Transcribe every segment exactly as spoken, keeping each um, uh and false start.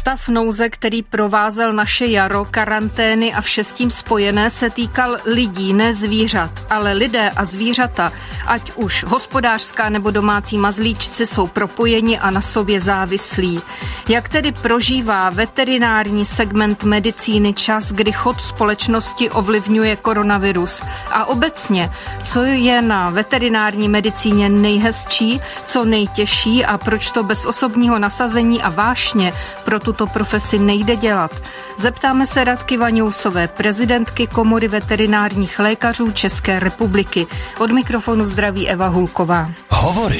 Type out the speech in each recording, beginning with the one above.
Stav nouze, který provázel naše jaro, karantény a vše s tím spojené, se týkal lidí, ne zvířat. Ale lidé a zvířata, ať už hospodářská nebo domácí mazlíčci, jsou propojeni a na sobě závislí. Jak tedy prožívá veterinární segment medicíny čas, kdy chod společnosti ovlivňuje koronavirus? A obecně, co je na veterinární medicíně nejhezčí, co nejtěžší a proč to bez osobního nasazení a vášně pro tuto profesi nejde dělat? Zeptáme se Radky Vaňousové, prezidentky Komory veterinárních lékařů České republiky. Od mikrofonu zdraví Eva Hulková. Hovory.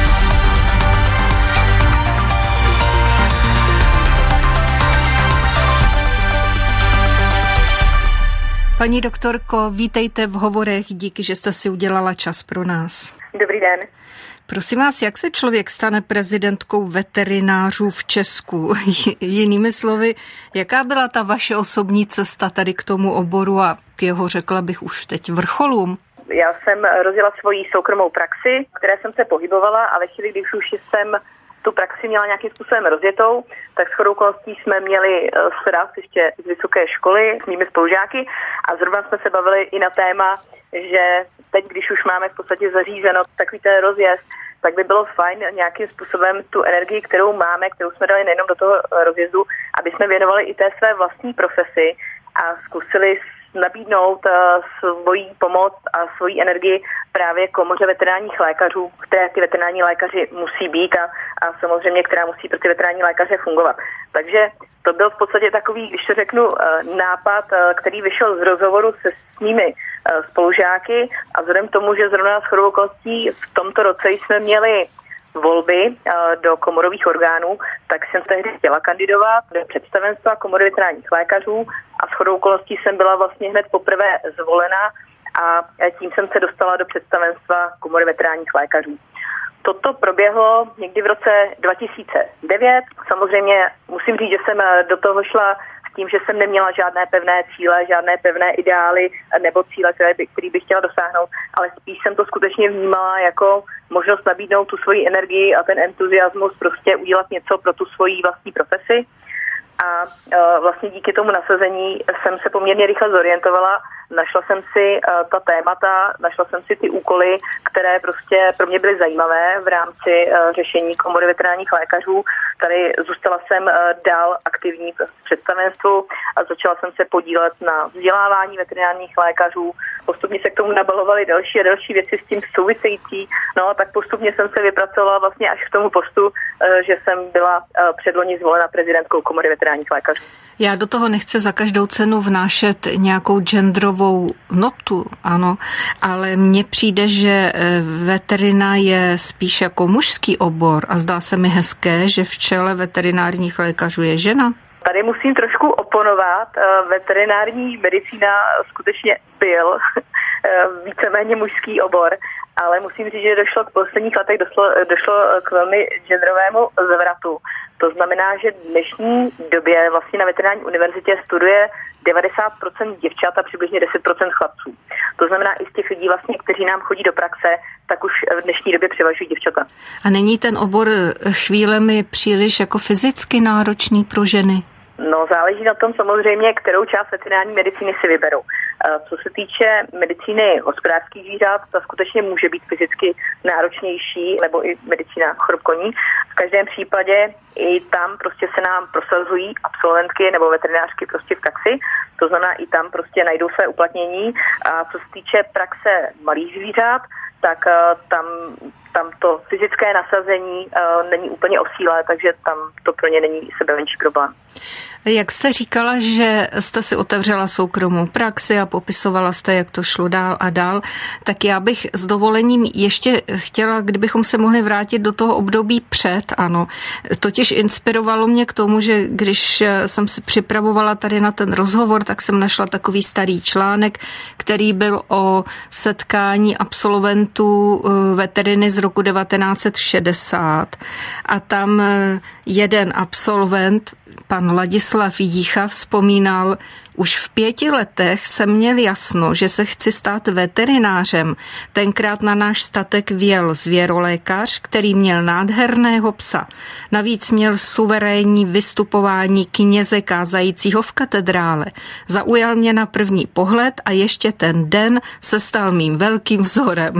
Paní doktorko, vítejte v Hovorech, díky, že jste si udělala čas pro nás. Dobrý den. Prosím vás, jak se člověk stane prezidentkou veterinářů v Česku? Jinými slovy, jaká byla ta vaše osobní cesta tady k tomu oboru a k jeho, řekla bych, už teď vrcholům? Já jsem rozjela svoji soukromou praxi, které jsem se pohybovala, a ve chvíli, když už jsem tu praxi měla nějakým způsobem rozjetou, tak shodou okolností jsme měli sraz ještě z vysoké školy s mými spolužáky a zrovna jsme se bavili i na téma, že teď, když už máme v podstatě zařízeno takový ten rozjezd, tak by bylo fajn nějakým způsobem tu energii, kterou máme, kterou jsme dali nejenom do toho rozjezdu, aby jsme věnovali i té své vlastní profesi a zkusili nabídnout svoji pomoc a svoji energii právě Komoře veterinárních lékařů, které ty veterinární lékaři musí být a, a samozřejmě, která musí pro ty veterinární lékaře fungovat. Takže to byl v podstatě takový, když to řeknu, nápad, který vyšel z rozhovoru se svými spolužáky a vzhledem k tomu, že zrovna shodou okolností v tomto roce jsme měli volby do komorových orgánů, tak jsem tehdy chtěla kandidovat do představenstva Komory veterinárních lékařů a shodou okolností jsem byla vlastně hned poprvé zvolena a tím jsem se dostala do představenstva Komory veterinárních lékařů. Toto proběhlo někdy v roce dva tisíce devět. Samozřejmě musím říct, že jsem do toho šla s tím, že jsem neměla žádné pevné cíle, žádné pevné ideály nebo cíle, které by, který bych chtěla dosáhnout, ale spíš jsem to skutečně vnímala jako možnost nabídnout tu svoji energii a ten entuziasmus prostě udělat něco pro tu svoji vlastní profesi. A uh, vlastně díky tomu nasazení jsem se poměrně rychle zorientovala. Našla jsem si uh, ta témata, našla jsem si ty úkoly, které prostě pro mě byly zajímavé v rámci uh, řešení Komory veterinárních lékařů. Tady zůstala jsem uh, dál aktivní v představenstvu a začala jsem se podílet na vzdělávání veterinárních lékařů. Postupně se k tomu nabalovaly další a další věci s tím související. No a tak postupně jsem se vypracovala vlastně až k tomu postu, uh, že jsem byla uh, předloni zvolena prezidentkou Komory veterinárních lékařů. Já do toho nechci za každou cenu vnášet nějakou genderovou notu, ano, ale mně přijde, že veterina je spíš jako mužský obor a zdá se mi hezké, že v čele veterinárních lékařů je žena. Tady musím trošku oponovat. Veterinární medicína skutečně byl víceméně mužský obor, ale musím říct, že došlo k posledních letech došlo, došlo k velmi genderovému zvratu. To znamená, že v dnešní době vlastně na veterinární univerzitě studuje devadesát procent děvčat a přibližně deset procent chlapců. To znamená, i z těch lidí, vlastně, kteří nám chodí do praxe, tak už v dnešní době převažují děvčata. A není ten obor chvílemi příliš jako fyzicky náročný pro ženy? No, záleží na tom samozřejmě, kterou část veterinární medicíny si vyberou. Co se týče medicíny hospodářských zvířat, ta skutečně může být fyzicky náročnější, nebo i medicína chorob koní. V každém případě i tam prostě se nám prosazují absolventky nebo veterinářky prostě v praxi. To znamená, i tam prostě najdou své uplatnění. A co se týče praxe malých zvířat, tak tam, tam to fyzické nasazení uh, není úplně o síle, takže tam to pro ně není sebemenší problém. Jak jste říkala, že jste si otevřela soukromou praxi a popisovala jste, jak to šlo dál a dál, tak já bych s dovolením ještě chtěla, kdybychom se mohli vrátit do toho období před, ano. Totiž inspirovalo mě k tomu, že když jsem si připravovala tady na ten rozhovor, tak jsem našla takový starý článek, který byl o setkání absolventů veteriny z roku devatenáct set šedesát a tam jeden absolvent, pan Ladislav Jícha, vzpomínal: už v pěti letech jsem měl jasno, že se chci stát veterinářem. Tenkrát na náš statek vjel zvěrolékař, který měl nádherného psa. Navíc měl suverénní vystupování kněze kázajícího v katedrále. Zaujal mě na první pohled a ještě ten den se stal mým velkým vzorem.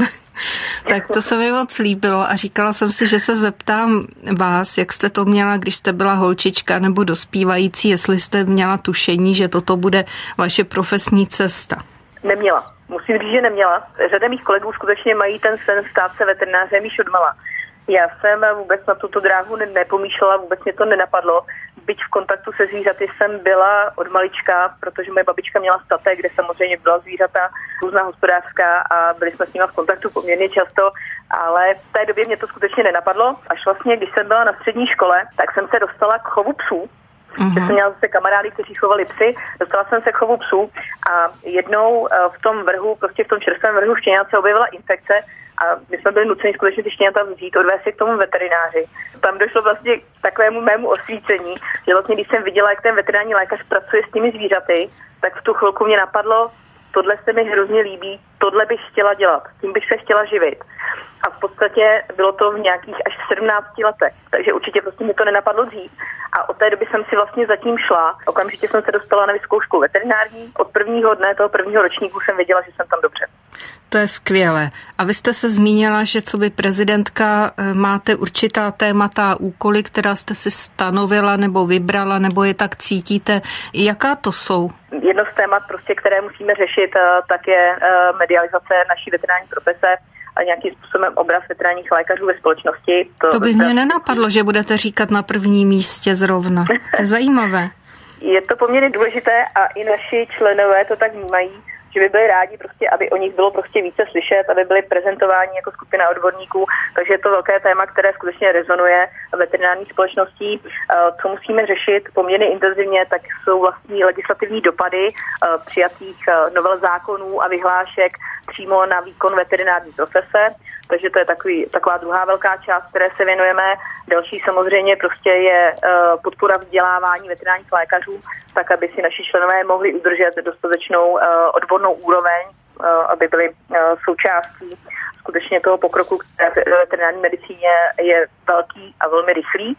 Tak to se mi moc líbilo a říkala jsem si, že se zeptám vás, jak jste to měla, když jste byla holčička nebo dospívající, jestli jste měla tušení, že toto bude vaše profesní cesta. Neměla. Musím říct, že neměla. Řada mých kolegů skutečně mají ten sen stát se veterinářem již odmala. Já jsem vůbec na tuto dráhu nepomýšlela, vůbec mě to nenapadlo. Byť v kontaktu se zvířaty jsem byla od malička, protože moje babička měla statek, kde samozřejmě byla zvířata různá hospodářská a byli jsme s nimi v kontaktu poměrně často, ale v té době mě to skutečně nenapadlo. Až vlastně, když jsem byla na střední škole, tak jsem se dostala k chovu psů. Mm-hmm. Že jsem měla zase kamarády, kteří chovali psy, dostala jsem se k chovu psů a jednou v tom vrhu, prostě v tom čerstvém vrhu štěňat se objevila infekce a my jsme byli nuceni skutečně ty štěňata vzít, odvést je k tomu veterináři. Tam došlo vlastně k takovému mému osvícení, že vlastně když jsem viděla, jak ten veterinární lékař pracuje s těmi zvířaty, tak v tu chvilku mě napadlo, tohle se mi hrozně líbí, tohle bych chtěla dělat, tím bych se chtěla živit. A v podstatě bylo to v nějakých až sedmnácti letech, takže určitě prostě mi to nenapadlo dřív. A od té doby jsem si vlastně zatím šla. Okamžitě jsem se dostala na vysokou školu veterinární. Od prvního dne toho prvního ročníku jsem věděla, že jsem tam dobře. To je skvělé. A vy jste se zmínila, že co by prezidentka máte určitá témata a úkoly, která jste si stanovila nebo vybrala, nebo je tak cítíte. Jaká to jsou? Jedno z témat, prostě, které musíme řešit, tak je medializace naší veterinární profese a nějakým způsobem obraz veterinárních lékařů ve společnosti. To, to by mě nenapadlo, že budete říkat na prvním místě zrovna. To je zajímavé. Je to poměrně důležité a i naši členové to tak vnímají, že by byli rádi, prostě, aby o nich bylo prostě více slyšet, aby byli prezentováni jako skupina odborníků, takže je to velké téma, které skutečně rezonuje veterinární společností. Co musíme řešit poměrně intenzivně, tak jsou vlastní legislativní dopady přijatých novel zákonů a vyhlášek přímo na výkon veterinární profese, takže to je takový, taková druhá velká část, které se věnujeme. Další samozřejmě prostě je podpora vzdělávání veterinárních lékařů, tak aby si naši členové mohli udržet dostatečnou odbornou úroveň, aby byli součástí skutečně toho pokroku, který v veterinární medicíně je velký a velmi rychlý.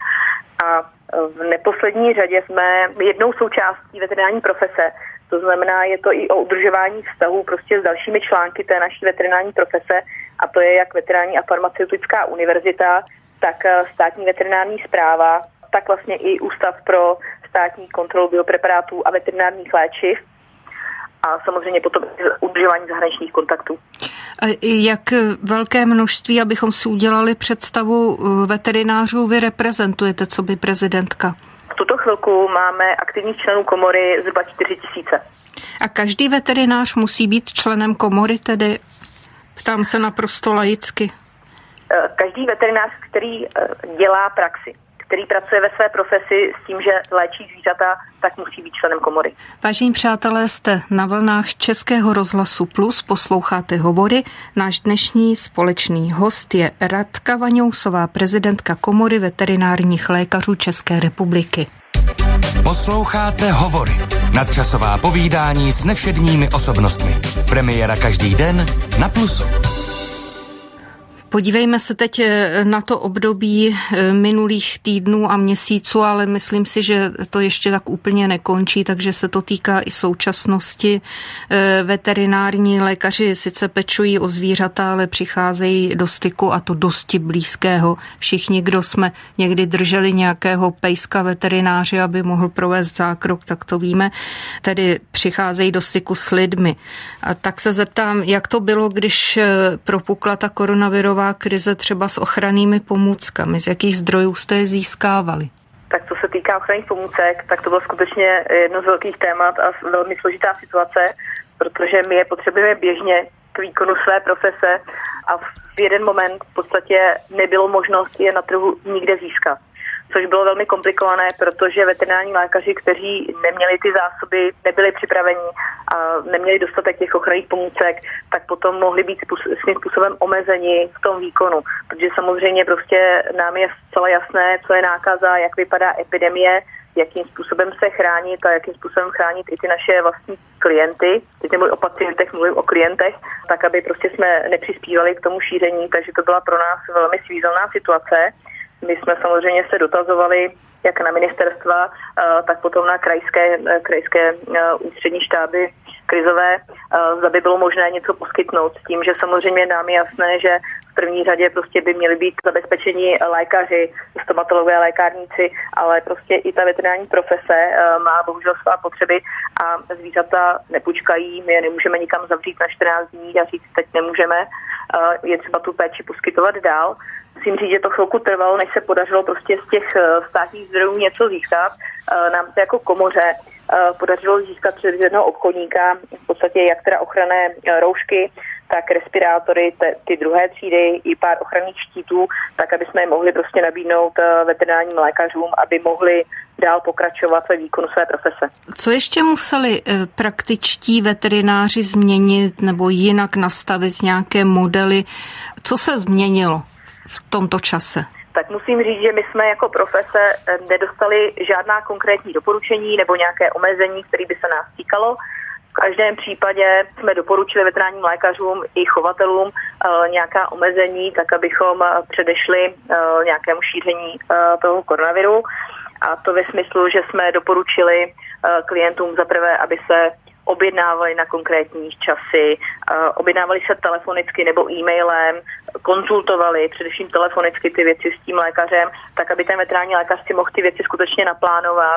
A v neposlední řadě jsme jednou součástí veterinární profese. To znamená, je to i o udržování vztahů prostě s dalšími články té naší veterinární profese, a to je jak veterinární a farmaceutická univerzita, tak státní veterinární správa, tak vlastně i Ústav pro státní kontrolu biopreparátů a veterinárních léčiv a samozřejmě potom udržování zahraničních kontaktů. Jak velké množství, abychom si udělali představu, veterinářů vy reprezentujete, co by prezidentka? V tuto chvilku máme aktivních členů komory zhruba čtyři tisíce. A každý veterinář musí být členem komory, tedy? Ptám se naprosto laicky. Každý veterinář, který dělá praxi, který pracuje ve své profesi s tím, že léčí zvířata, tak musí být členem komory. Vážení přátelé, jste na vlnách Českého rozhlasu Plus, posloucháte Hovory. Náš dnešní společný host je Radka Vaňousová, prezidentka Komory veterinárních lékařů České republiky. Posloucháte Hovory. Nadčasová povídání s nevšedními osobnostmi. Premiéra každý den na Plusu. Podívejme se teď na to období minulých týdnů a měsíců, ale myslím si, že to ještě tak úplně nekončí, takže se to týká i současnosti. Veterinární lékaři sice pečují o zvířata, ale přicházejí do styku, a to dosti blízkého. Všichni, kdo jsme někdy drželi nějakého pejska veterináře, aby mohl provést zákrok, tak to víme, tedy přicházejí do styku s lidmi. A tak se zeptám, jak to bylo, když propukla ta koronavirová krize třeba s ochrannými pomůckami? Z jakých zdrojů jste je získávali? Tak co se týká ochranných pomůcek, tak to bylo skutečně jedno z velkých témat a velmi složitá situace, protože my je potřebujeme běžně k výkonu své profese a v jeden moment v podstatě nebylo možnost je na trhu nikde získat. což bylo velmi komplikované, protože veterinární lékaři, kteří neměli ty zásoby, nebyli připraveni a neměli dostatek těch ochranných pomůcek, tak potom mohli být svým způsobem omezeni v tom výkonu, protože samozřejmě prostě nám je zcela jasné, co je nákaza, jak vypadá epidemie, jakým způsobem se chránit a jakým způsobem chránit i ty naše vlastní klienty. Teď nemluvím o pacientech, mluvím o klientech, tak aby prostě jsme nepřispívali k tomu šíření, takže to byla pro nás velmi svízelná situace. My jsme samozřejmě se dotazovali jak na ministerstva, tak potom na krajské, krajské ústřední štáby krizové, zda by bylo možné něco poskytnout s tím, že samozřejmě nám je jasné, že v první řadě prostě by měli být zabezpečení lékaři, stomatologové, lékárníci, ale prostě i ta veterinární profese má bohužel svá potřeby a zvířata nepočkají, my je nemůžeme nikam zavřít na čtrnáct dní a říct, teď nemůžeme, je třeba tu péči poskytovat dál. Musím říct, že to chvilku trvalo, než se podařilo prostě z těch státních zdrojů něco získat. Nám se jako komoře podařilo získat přes jednoho obchodníka v podstatě jak teda ochranné roušky, tak respirátory, te, ty druhé třídy i pár ochranných štítů, tak aby jsme je mohli prostě nabídnout veterinárním lékařům, aby mohli dál pokračovat ve výkonu své profese. Co ještě museli praktičtí veterináři změnit nebo jinak nastavit nějaké modely? Co se změnilo v tomto čase? Tak musím říct, že my jsme jako profese nedostali žádná konkrétní doporučení nebo nějaké omezení, které by se nás týkalo. V každém případě jsme doporučili veterinárním lékařům i chovatelům uh, nějaká omezení, tak abychom předešli uh, nějakému šíření uh, toho koronaviru. A to ve smyslu, že jsme doporučili uh, klientům zaprvé, aby se objednávali na konkrétní časy, objednávali se telefonicky nebo e-mailem, konzultovali především telefonicky ty věci s tím lékařem, tak aby ten veterinární lékař si mohl ty věci skutečně naplánovat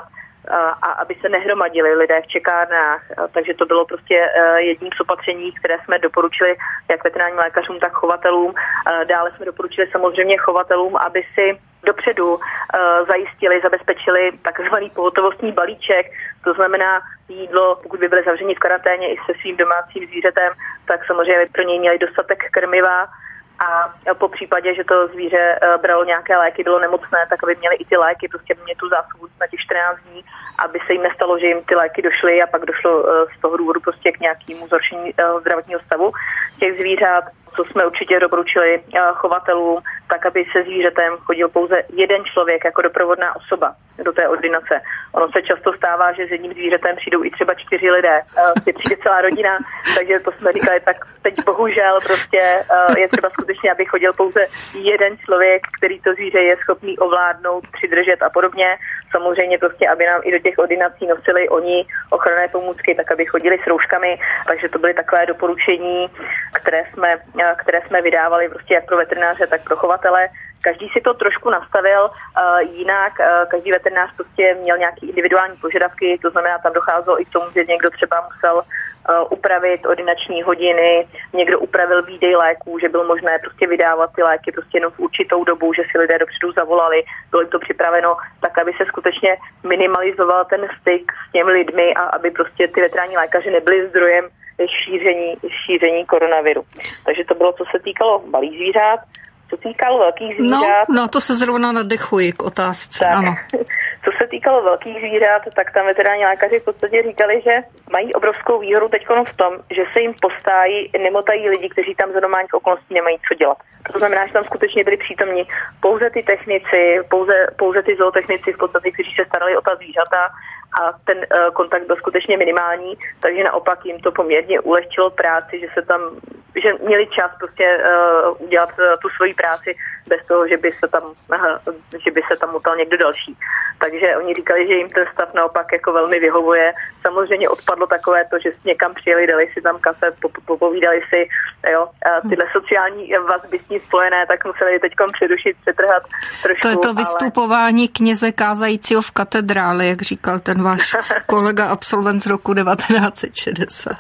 a aby se nehromadili lidé v čekárnách. Takže to bylo prostě jedním z opatření, které jsme doporučili jak veterinárním lékařům, tak chovatelům. Dále jsme doporučili samozřejmě chovatelům, aby si dopředu zajistili, zabezpečili takzvaný pohotovostní balíček, to znamená jídlo, pokud by byly zavřeni v karanténě i se svým domácím zvířetem, tak samozřejmě pro něj měli dostatek krmiva a po případě, že to zvíře bralo nějaké léky, bylo nemocné, tak aby měli i ty léky, prostě mě tu zásobu na těch čtrnáct dní, aby se jim nestalo, že jim ty léky došly a pak došlo z toho důvodu prostě k nějakému zhoršení zdravotního stavu těch zvířat. Co jsme určitě doporučili chovatelům, tak aby se zvířetem chodil pouze jeden člověk jako doprovodná osoba do té ordinace. Ono se často stává, že s jedním zvířetem přijdou i třeba čtyři lidé, uh, přijde celá rodina, takže to jsme říkali, tak teď bohužel prostě uh, je třeba skutečně, aby chodil pouze jeden člověk, který to zvíře je schopný ovládnout, přidržet a podobně. Samozřejmě prostě, aby nám i do těch ordinací nosili oni ochranné pomůcky, tak aby chodili s rouškami, takže to byly takové doporučení, které jsme, které jsme vydávali prostě jak pro veterináře, tak pro chovatele. Každý si to trošku nastavil uh, jinak, uh, každý veterinář prostě měl nějaký individuální požadavky, to znamená, tam docházelo i k tomu, že někdo třeba musel uh, upravit ordinační hodiny, někdo upravil výdej léků, že bylo možné prostě vydávat ty léky prostě jenom v určitou dobu, že si lidé dopředu zavolali, bylo jim to připraveno tak, aby se skutečně minimalizoval ten styk s těmi lidmi a aby prostě ty veterinární lékaři nebyli zdrojem šíření, šíření koronaviru. Takže to bylo, co se týkalo malých zvířat. Co týkalo velkých zvířat... No, no to se zrovna nadechuji k otázce, tak, ano. Co se týkalo velkých zvířat, tak tam veterinární lékaři v podstatě říkali, že mají obrovskou výhodu teď v tom, že se jim postájí, nemotají lidi, kteří tam za normálních okolností nemají co dělat. To znamená, že tam skutečně byli přítomni pouze ty technici, pouze, pouze ty zootechnici v podstatě, kteří se starali o ta zvířata a ten uh, kontakt byl skutečně minimální, takže naopak jim to poměrně ulehčilo práci, že se tam, že měli čas prostě uh, udělat uh, tu svoji práci bez toho, že by se tam, aha, že by se tam motal někdo další. Takže oni říkali, že jim ten stav naopak jako velmi vyhovuje. Samozřejmě odpadlo takové to, že někam přijeli, dali si tam kafe, popovídali si, jo, a tyhle sociální vazby s ní spojené, tak museli teďkom přerušit, přetrhat trošku. To je to ale... vystupování kněze kázajícího v katedrále, jak říkal ten váš kolega absolvent z roku devatenáct set šedesát.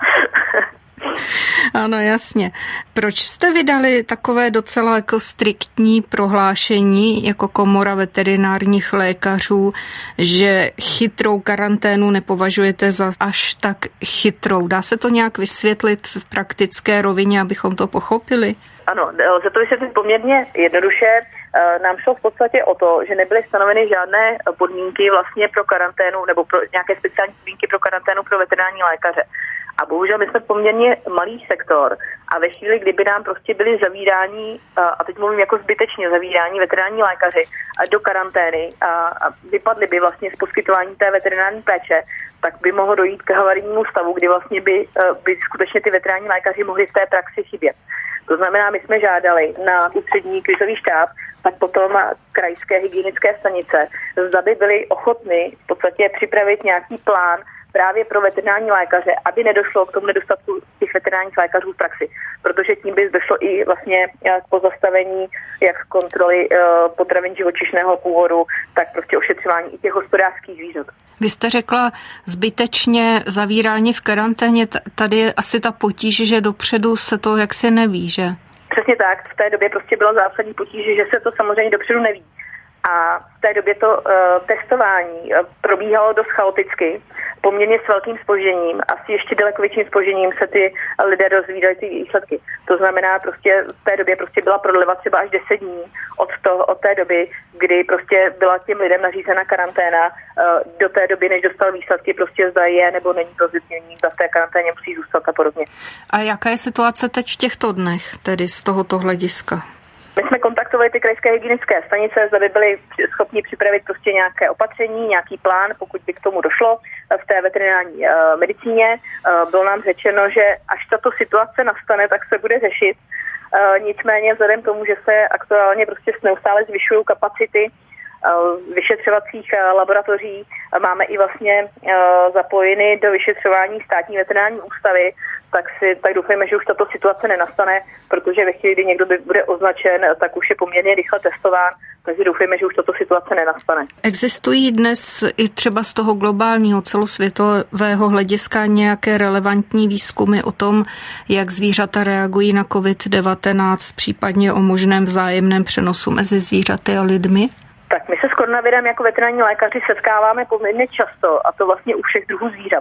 Ano, jasně. Proč jste vydali takové docela jako striktní prohlášení jako komora veterinárních lékařů, že chytrou karanténu nepovažujete za až tak chytrou? Dá se to nějak vysvětlit v praktické rovině, abychom to pochopili? Ano, lze to vysvětlit poměrně jednoduše. nám šlo v podstatě o to, že nebyly stanoveny žádné podmínky vlastně pro karanténu nebo pro nějaké speciální podmínky pro karanténu pro veterinární lékaře. A bohužel my jsme poměrně malý sektor a ve chvíli, kdyby nám prostě byli zavíráni, a teď mluvím jako zbytečně zavíráni veterinární lékaři do karantény a, a vypadli by vlastně z poskytování té veterinární péče, tak by mohlo dojít k havarijnímu stavu, kdy vlastně by, by skutečně ty veterinární lékaři mohli v té praxi chybět. To znamená, my jsme žádali na ústřední krizový štáb, tak potom krajské hygienické stanice, zda by byli ochotni v podstatě připravit nějaký plán právě pro veterinární lékaře, aby nedošlo k tomu nedostatku těch veterinárních lékařů v praxi, protože tím by došlo i vlastně k pozastavení jak kontroly potravin živočišného původu, tak prostě ošetřování i těch hospodářských zvířat. Vy jste řekla zbytečně zavírání v karanténě, tady je asi ta potíž, že dopředu se to jaksi neví, že? Přesně tak, v té době prostě bylo zásadní potíž, že se to samozřejmě dopředu neví. A v té době to uh, testování uh, probíhalo dost chaoticky, poměrně s velkým zpožděním, asi ještě daleko větším zpožděním se ty lidé dozvídali ty výsledky. To znamená, prostě v té době prostě byla prodleva třeba až deset dní od, toho, od té doby, kdy prostě byla těm lidem nařízena karanténa, uh, do té doby, než dostal výsledky, prostě zda je nebo není pozitivní, zda v té karanténě musí zůstat a podobně. A jaká je situace teď v těchto dnech, tedy z tohoto hlediska? My jsme kontaktovali ty krajské hygienické stanice, zda by byli schopni připravit prostě nějaké opatření, nějaký plán, pokud by k tomu došlo v té veterinární uh, medicíně. Uh, bylo nám řečeno, že až tato situace nastane, tak se bude řešit. Uh, nicméně vzhledem k tomu, že se aktuálně prostě neustále zvyšují kapacity uh, vyšetřovacích uh, laboratoří, uh, máme i vlastně uh, zapojeny do vyšetřování státní veterinární ústavy, tak si tak doufejme, že už tato situace nenastane, protože ve chvíli, kdy někdo bude označen, tak už je poměrně rychle testován, takže doufejme, že už tato situace nenastane. Existují dnes i třeba z toho globálního celosvětového hlediska nějaké relevantní výzkumy o tom, jak zvířata reagují na covid devatenáct, případně o možném vzájemném přenosu mezi zvířaty a lidmi? Tak my se s koronavirem jako veterinární lékaři setkáváme poměrně často, a to vlastně u všech druhů zvířat.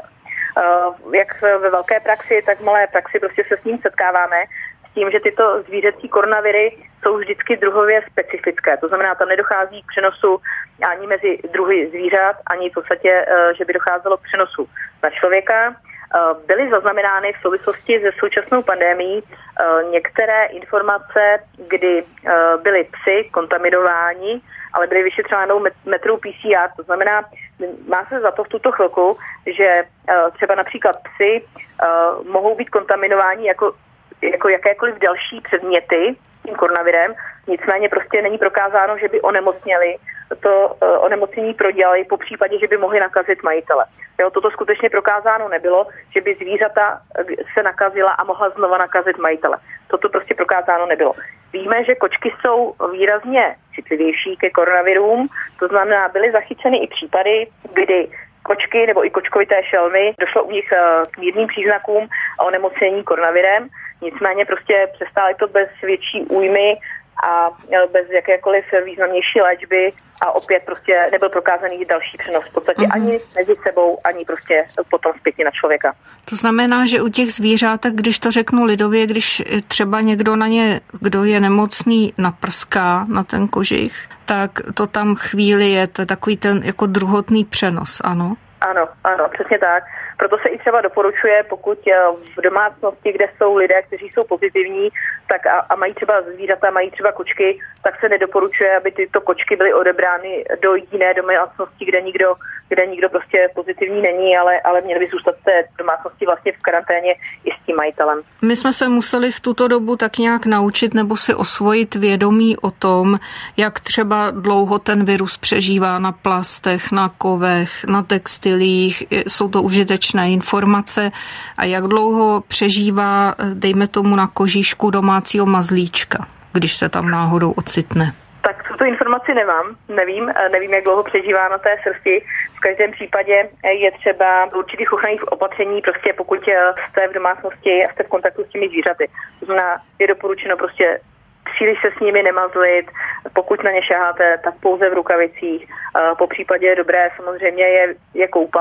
Uh, jak ve velké praxi, tak v malé praxi prostě se s ním setkáváme s tím, že tyto zvířecí koronaviry jsou vždycky druhově specifické. To znamená, tam nedochází k přenosu ani mezi druhy zvířat, ani v podstatě, uh, že by docházelo k přenosu na člověka. Uh, byly zaznamenány v souvislosti se současnou pandemií uh, některé informace, kdy uh, byly psy kontaminováni, ale byly vyšetřovánou metrou P C R. To znamená, má se za to v tuto chvilku, že uh, třeba například psy uh, mohou být kontaminováni jako, jako jakékoliv další předměty tím koronavirem, nicméně prostě není prokázáno, že by onemocněli, to uh, onemocnění prodělali, po případě, že by mohli nakazit majitele. Jo, toto skutečně prokázáno nebylo, že by zvířata se nakazila a mohla znova nakazit majitele. Toto prostě prokázáno nebylo. Víme, že kočky jsou výrazně citlivější ke koronavirům, to znamená, byly zachyceny i případy, kdy kočky nebo i kočkovité šelmy došlo u nich k mírným příznakům a onemocnění koronavirem, nicméně prostě přestály to bez větší újmy a bez jakékoliv významnější léčby a opět prostě nebyl prokázaný další přenos v podstatě mm-hmm. ani mezi sebou, ani prostě potom zpětně na člověka. To znamená, že u těch zvířátek, když to řeknu lidově, když třeba někdo na ně, kdo je nemocný, naprská na ten kožich, tak to tam chvíli je, to je takový ten jako druhotný přenos, ano? Ano, ano, přesně tak. Proto se i třeba doporučuje, pokud v domácnosti, kde jsou lidé, kteří jsou pozitivní, tak a, a mají třeba zvířata, mají třeba kočky, tak se nedoporučuje, aby tyto kočky byly odebrány do jiné domácnosti, kde nikdo, kde nikdo prostě pozitivní není, ale, ale měly by zůstat v té domácnosti vlastně v karanténě i s tím majitelem. My jsme se museli v tuto dobu tak nějak naučit nebo si osvojit vědomí o tom, jak třeba dlouho ten virus přežívá na plastech, na kovech, na textilích, jsou to užitečné informace a jak dlouho přežívá, dejme tomu, na kožíšku domácího mazlíčka, když se tam náhodou ocitne. Tak tuto informaci nemám, nevím, nevím, jak dlouho přežívá na té srsti. V každém případě je třeba určitých ochranných opatření, prostě pokud jste v domácnosti a jste v kontaktu s těmi zvířaty. To znamená, je doporučeno prostě příliš se s nimi nemazlit, pokud na ně šaháte, tak pouze v rukavicích. Po případě je dobré samozřejmě je, je koupat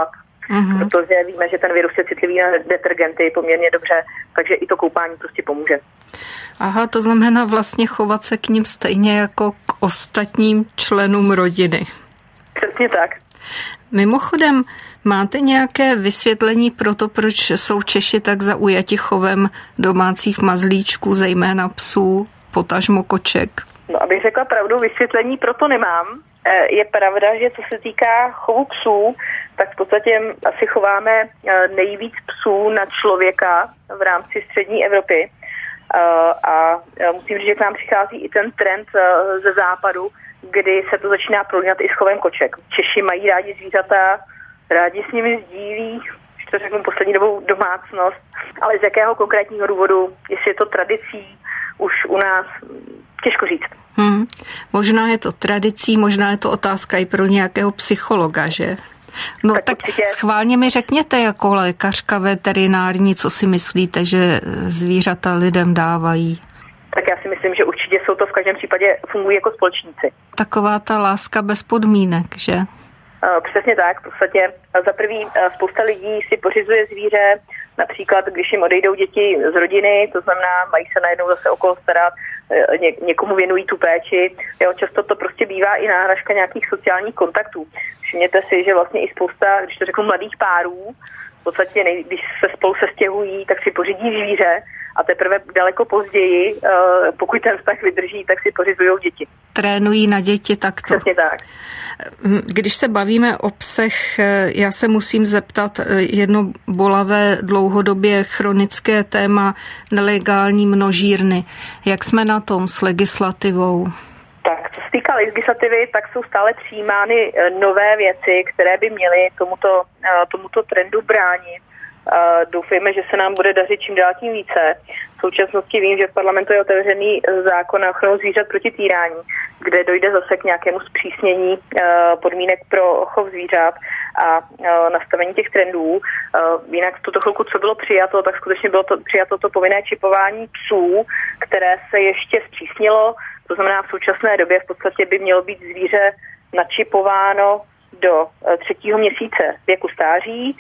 mm-hmm. protože víme, že ten virus je citlivý na detergenty poměrně dobře, takže i to koupání prostě pomůže. Aha, to znamená vlastně chovat se k ním stejně jako k ostatním členům rodiny. Přesně tak. Mimochodem, máte nějaké vysvětlení pro to, proč jsou Češi tak zaujati chovem domácích mazlíčků, zejména psů, potažmo koček? No, abych řekla pravdu, vysvětlení proto nemám. Je pravda, že co se týká chovu psů, tak v podstatě asi chováme nejvíc psů na člověka v rámci střední Evropy. A musím říct, že k nám přichází i ten trend ze západu, kdy se to začíná prolínat i s chovem koček. Češi mají rádi zvířata, rádi s nimi sdílí, když to řeknu poslední dobou, domácnost, ale z jakého konkrétního důvodu, jestli je to tradicí, už u nás těžko říct. Hmm. Možná je to tradicí, možná je to otázka i pro nějakého psychologa, že? No tak, tak určitě... schválně mi řekněte jako lékařka veterinární, co si myslíte, že zvířata lidem dávají. Tak já si myslím, že určitě jsou to v každém případě fungují jako společníci. Taková ta láska bez podmínek, že? Přesně tak. V podstatě za prvý spousta lidí si pořizuje zvíře, například když jim odejdou děti z rodiny, to znamená, mají se najednou zase okolo starat, ně, někomu věnují tu péči. Jo, často to prostě bývá i náhražka nějakých sociálních kontaktů. Všimněte si, že vlastně i spousta, když to řeknu, mladých párů, v podstatě, nej, když se spolu sestěhují, tak si pořídí zvíře a teprve daleko později, pokud ten vztah vydrží, tak si pořizují děti. Trénují na děti takto. Přesně tak. Když se bavíme o psech, já se musím zeptat jedno bolavé, dlouhodobě chronické téma nelegální množírny. Jak jsme na tom s legislativou? Tak, co se týká legislativy, tak jsou stále přijímány nové věci, které by měly tomuto, tomuto trendu bránit. Doufejme, že se nám bude dařit čím dál tím více. V současnosti vím, že v parlamentu je otevřený zákon na ochranu zvířat proti týrání, kde dojde zase k nějakému zpřísnění podmínek pro chov zvířat a nastavení těch trendů. Jinak v tuto chvilku, co bylo přijato, tak skutečně bylo to přijato to povinné čipování psů, které se ještě zpřísnilo. To znamená, v současné době v podstatě by mělo být zvíře načipováno do třetího měsíce věku stáří,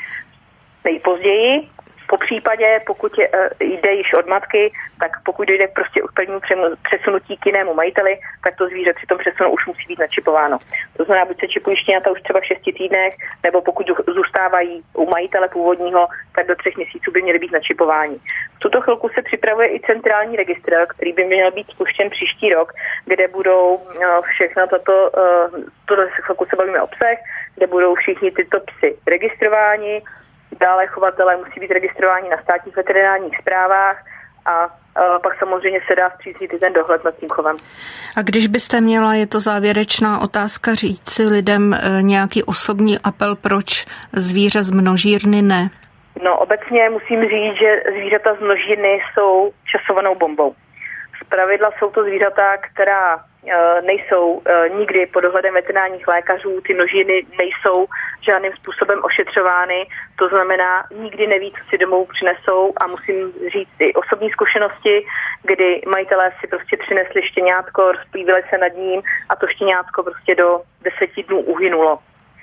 nejpozději. Po případě, pokud je, jde již od matky, tak pokud dojde prostě k prvnímu přesunutí k jinému majiteli, tak to zvíře při tom přesunu už musí být načipováno. To znamená, buď se čipují štěňata už třeba v šesti týdnech, nebo pokud zůstávají u majitele původního, tak do třech měsíců by měly být načipováni. V tuto chvilku se připravuje i centrální registr, který by měl být spuštěn příští rok, kde budou všechna tato, tohle chvilku se bavíme o psech, kde budou všichni tyto psy registrováni. Dále chovatelé musí být registrováni na státních veterinárních správách a, a pak samozřejmě se dá zpřísnit i ten dohled nad tím chovem. A když byste měla, je to závěrečná otázka, říci lidem nějaký osobní apel, proč zvíře z množírny ne? No obecně musím říct, že zvířata z množírny jsou časovanou bombou. Zpravidla jsou to zvířata, která nejsou nikdy pod dohledem veterinárních lékařů, ty množírny nejsou žádným způsobem ošetřovány, to znamená, nikdy neví, co si domů přinesou a musím říct i osobní zkušenosti, kdy majitelé si prostě přinesli štěňátko, rozplývili se nad ním a to štěňátko prostě do deseti dnů uhynulo.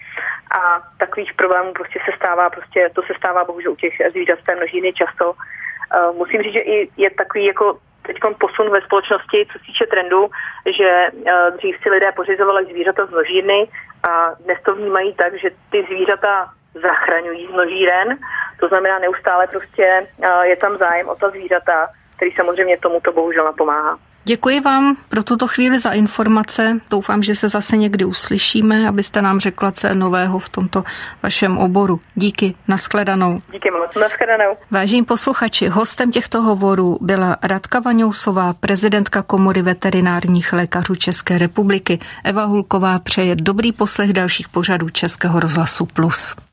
A takových problémů prostě se stává, prostě to se stává bohužel u těch zvířat z té množírny často. Musím říct, že i je takový jako teď posun ve společnosti, co se týče trendu, že dřív si lidé pořizovali zvířata z množírny a dnes to vnímají tak, že ty zvířata zachraňují z množíren. To znamená, neustále prostě je tam zájem o ta zvířata, který samozřejmě tomuto bohužel napomáhá. Děkuji vám pro tuto chvíli za informace. Doufám, že se zase někdy uslyšíme, abyste nám řekla, co je nového v tomto vašem oboru. Díky, nashledanou. Díky moc, nashledanou. Vážení posluchači, hostem těchto hovorů byla Radka Vaňousová, prezidentka Komory veterinárních lékařů České republiky. Eva Hulková přeje dobrý poslech dalších pořadů Českého rozhlasu Plus.